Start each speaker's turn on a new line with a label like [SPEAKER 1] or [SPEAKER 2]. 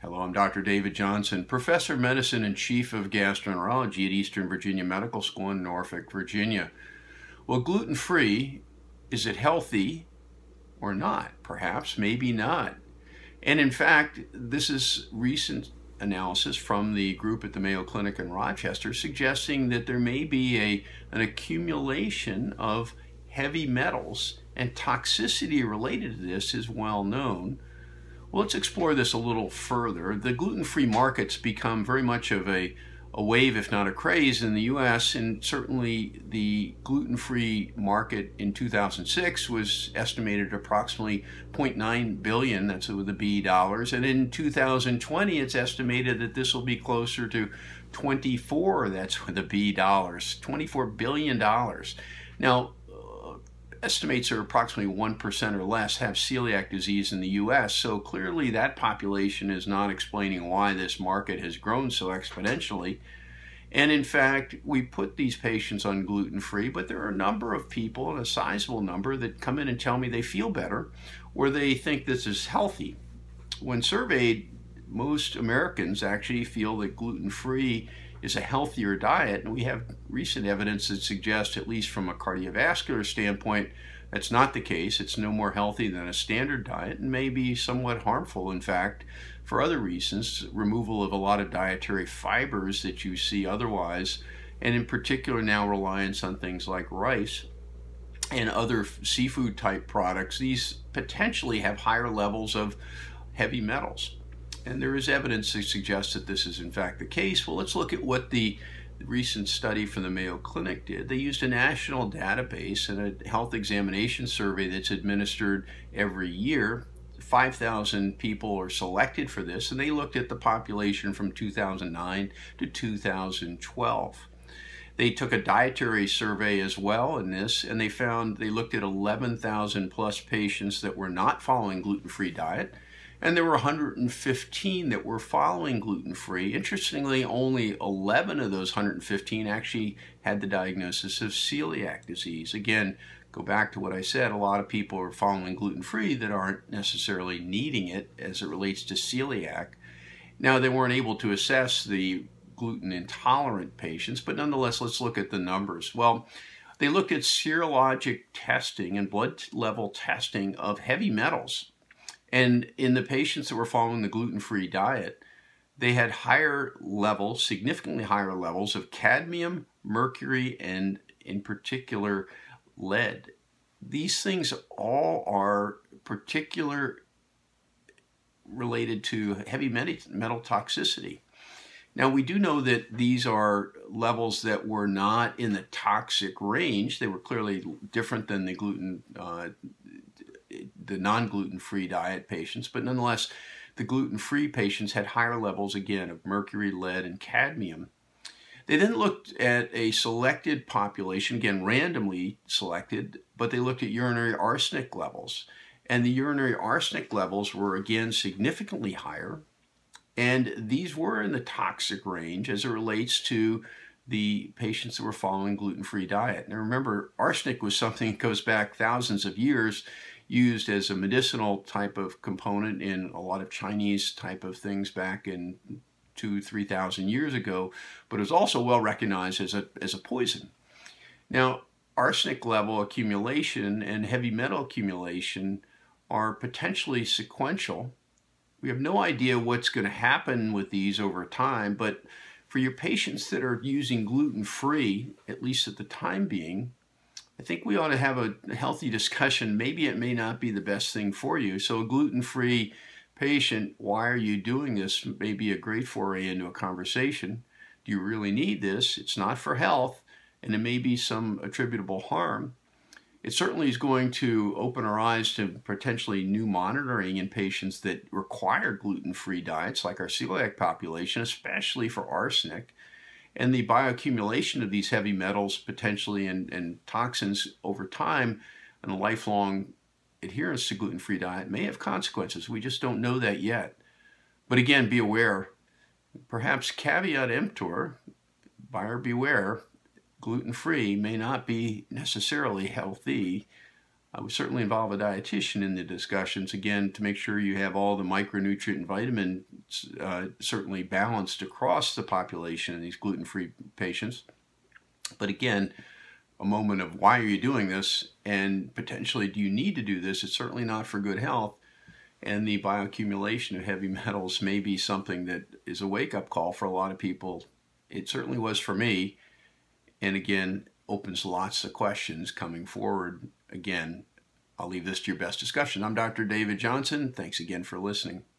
[SPEAKER 1] Hello, I'm Dr. David Johnson, Professor of Medicine and Chief of Gastroenterology at Eastern Virginia Medical School in Norfolk, Virginia. Well, gluten-free, is it healthy or not? Perhaps, maybe not. And in fact, this is recent analysis from the group at the Mayo Clinic in Rochester suggesting that there may be an accumulation of heavy metals, and toxicity related to this is well known. Well, let's explore this a little further. The gluten-free market's become very much of a wave, if not a craze, in the US, and certainly the gluten-free market in 2006 was estimated at approximately 0.9 billion, that's with a B, dollars, and in 2020 it's estimated that this will be closer to 24, that's with a B, dollars, $24 billion. Now, estimates are approximately 1% or less have celiac disease in the US, so clearly that population is not explaining why this market has grown so exponentially. And in fact, we put these patients on gluten-free, but there are a number of people, and a sizable number, that come in and tell me they feel better or they think this is healthy. When surveyed, most Americans actually feel that gluten-free is a healthier diet, and we have recent evidence that suggests, at least from a cardiovascular standpoint, that's not the case. It's no more healthy than a standard diet, and may be somewhat harmful, in fact, for other reasons, removal of a lot of dietary fibers that you see otherwise, and in particular now reliance on things like rice and other seafood type products. These potentially have higher levels of heavy metals. And there is evidence to suggest that this is in fact the case. Well, let's look at what the recent study from the Mayo Clinic did. They used a national database and a health examination survey that's administered every year. 5,000 people are selected for this, and they looked at the population from 2009 to 2012. They took a dietary survey as well in this, and they looked at 11,000 plus patients that were not following gluten-free diet. And there were 115 that were following gluten-free. Interestingly, only 11 of those 115 actually had the diagnosis of celiac disease. Again, go back to what I said, a lot of people are following gluten-free that aren't necessarily needing it as it relates to celiac. Now, they weren't able to assess the gluten-intolerant patients, but nonetheless, let's look at the numbers. Well, they looked at serologic testing and blood level testing of heavy metals. And in the patients that were following the gluten-free diet, they had higher levels, significantly higher levels of cadmium, mercury, and in particular lead. These things all are particular related to heavy metal toxicity. Now, we do know that these are levels that were not in the toxic range. They were clearly different than the non-gluten-free diet patients, but nonetheless, the gluten-free patients had higher levels, again, of mercury, lead, and cadmium. They then looked at a selected population, again, randomly selected, but they looked at urinary arsenic levels. And the urinary arsenic levels were, again, significantly higher, and these were in the toxic range as it relates to the patients that were following gluten-free diet. Now remember, arsenic was something that goes back thousands of years, used as a medicinal type of component in a lot of Chinese type of things back in 2,000–3,000 years ago, but it was also well recognized as a poison. Now, arsenic level accumulation and heavy metal accumulation are potentially sequential. We have no idea what's going to happen with these over time, but for your patients that are using gluten-free, at least at the time being, I think we ought to have a healthy discussion. Maybe it may not be the best thing for you. So a gluten-free patient, why are you doing this? May be a great foray into a conversation. Do you really need this? It's not for health, and it may be some attributable harm. It certainly is going to open our eyes to potentially new monitoring in patients that require gluten-free diets, like our celiac population, especially for arsenic. And the bioaccumulation of these heavy metals potentially and toxins over time and a lifelong adherence to gluten-free diet may have consequences. We just don't know that yet. But again, be aware, perhaps caveat emptor, buyer beware, gluten-free may not be necessarily healthy I would certainly involve a dietitian in the discussions, again, to make sure you have all the micronutrient and vitamins certainly balanced across the population in these gluten-free patients. But again, a moment of why are you doing this, and potentially do you need to do this? It's certainly not for good health, and the bioaccumulation of heavy metals may be something that is a wake-up call for a lot of people. It certainly was for me, and again, opens lots of questions coming forward. Again, I'll leave this to your best discussion. I'm Dr. David Johnson. Thanks again for listening.